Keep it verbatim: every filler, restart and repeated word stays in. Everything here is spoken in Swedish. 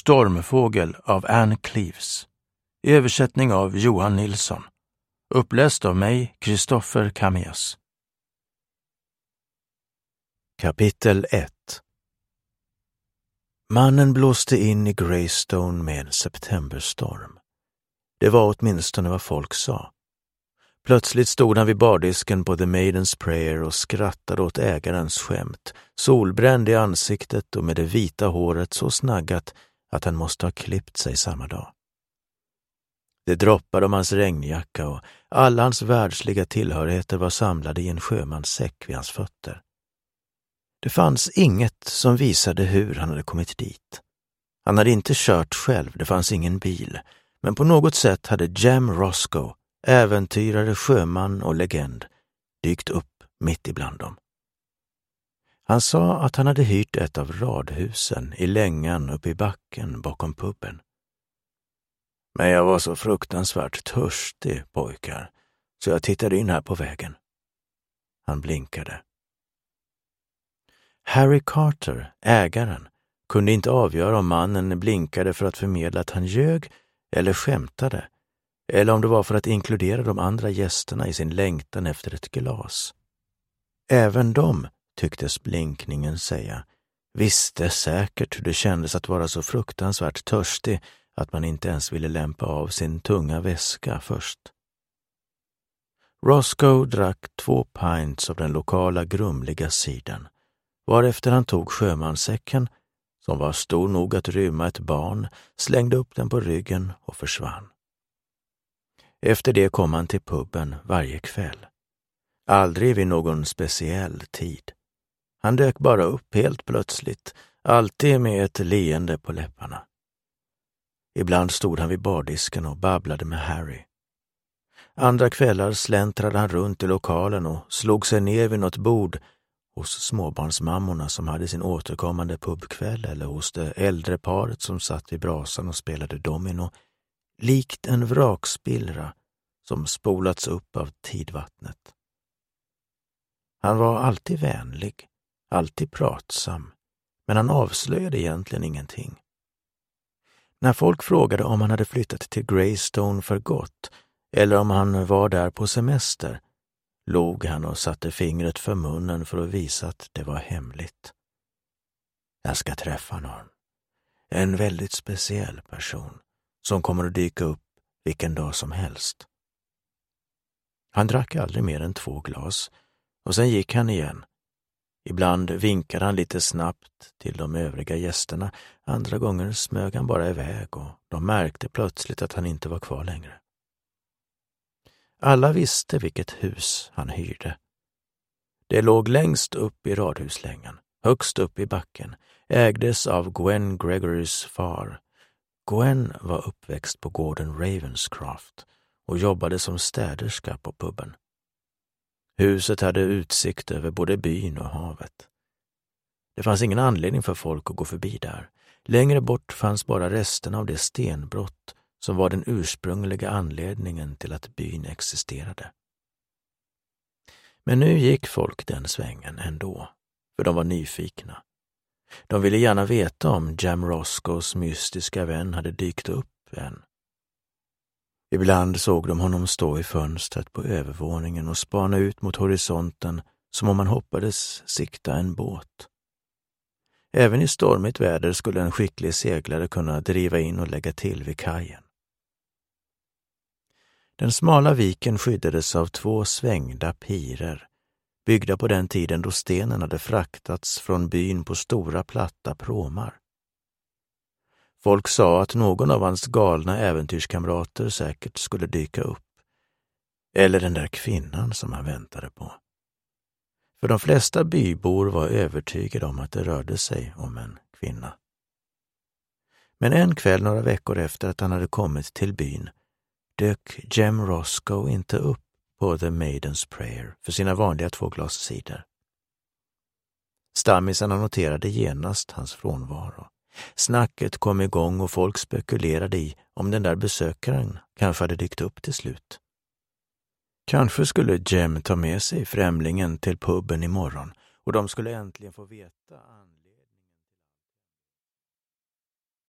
Stormfågel av Anne Cleeves. Översättning av Johan Nilsson. Uppläst av mig, Kristoffer Kamias. Kapitel ett. Mannen blåste in i Greystone med en septemberstorm. Det var åtminstone vad folk sa. Plötsligt stod han vid bardisken på The Maiden's Prayer och skrattade åt ägarens skämt, solbränd i ansiktet och med det vita håret så snaggat att han måste ha klippt sig samma dag. Det droppade om hans regnjacka och alla hans världsliga tillhörigheter var samlade i en sjömanssäck vid hans fötter. Det fanns inget som visade hur han hade kommit dit. Han hade inte kört själv, det fanns ingen bil, men på något sätt hade Jem Roscoe, äventyrare, sjöman och legend, dykt upp mitt ibland dem. Han sa att han hade hyrt ett av radhusen i längan uppe i backen bakom puben. Men jag var så fruktansvärt törstig, pojkar, så jag tittade in här på vägen. Han blinkade. Harry Carter, ägaren, kunde inte avgöra om mannen blinkade för att förmedla att han ljög eller skämtade, eller om det var för att inkludera de andra gästerna i sin längtan efter ett glas. Även de, tycktes blinkningen säga, visste säkert hur det kändes att vara så fruktansvärt törstig att man inte ens ville lämpa av sin tunga väska först. Roscoe drack två pints av den lokala grumliga sidan, varefter han tog sjömansäcken, som var stor nog att rymma ett barn, slängde upp den på ryggen och försvann. Efter det kom han till puben varje kväll. Aldrig vid någon speciell tid. Han dök bara upp helt plötsligt, alltid med ett leende på läpparna. Ibland stod han vid bardisken och babblade med Harry. Andra kvällar släntrade han runt i lokalen och slog sig ner vid något bord hos småbarnsmammorna som hade sin återkommande pubkväll eller hos det äldre paret som satt vid brasan och spelade domino, likt en vrakspillra som spolats upp av tidvattnet. Han var alltid vänlig, alltid pratsam, men han avslöjade egentligen ingenting. När folk frågade om han hade flyttat till Greystone för gott eller om han var där på semester, log han och satte fingret för munnen för att visa att det var hemligt. Jag ska träffa någon. En väldigt speciell person som kommer att dyka upp vilken dag som helst. Han drack aldrig mer än två glas och sen gick han igen. Ibland vinkade han lite snabbt till de övriga gästerna, andra gånger smög han bara iväg och de märkte plötsligt att han inte var kvar längre. Alla visste vilket hus han hyrde. Det låg längst upp i radhuslängan, högst upp i backen, ägdes av Gwen Gregorys far. Gwen var uppväxt på gården Ravenscroft och jobbade som städerska på puben. Huset hade utsikt över både byn och havet. Det fanns ingen anledning för folk att gå förbi där. Längre bort fanns bara resterna av det stenbrott som var den ursprungliga anledningen till att byn existerade. Men nu gick folk den svängen ändå, för de var nyfikna. De ville gärna veta om Jem Roscoes mystiska vän hade dykt upp än. Ibland såg de honom stå i fönstret på övervåningen och spana ut mot horisonten som om man hoppades sikta en båt. Även i stormigt väder skulle en skicklig seglare kunna driva in och lägga till vid kajen. Den smala viken skyddades av två svängda pirer, byggda på den tiden då stenen hade fraktats från byn på stora platta pråmar. Folk sa att någon av hans galna äventyrskamrater säkert skulle dyka upp, eller den där kvinnan som han väntade på. För de flesta bybor var övertygade om att det rörde sig om en kvinna. Men en kväll några veckor efter att han hade kommit till byn dök Jem Roscoe inte upp på The Maiden's Prayer för sina vanliga två glas cider. Stammisarna noterade genast hans frånvaro. Snacket kom igång och folk spekulerade i om den där besökaren kanske hade dykt upp till slut. Kanske skulle Jem ta med sig främlingen till puben imorgon och de skulle äntligen få veta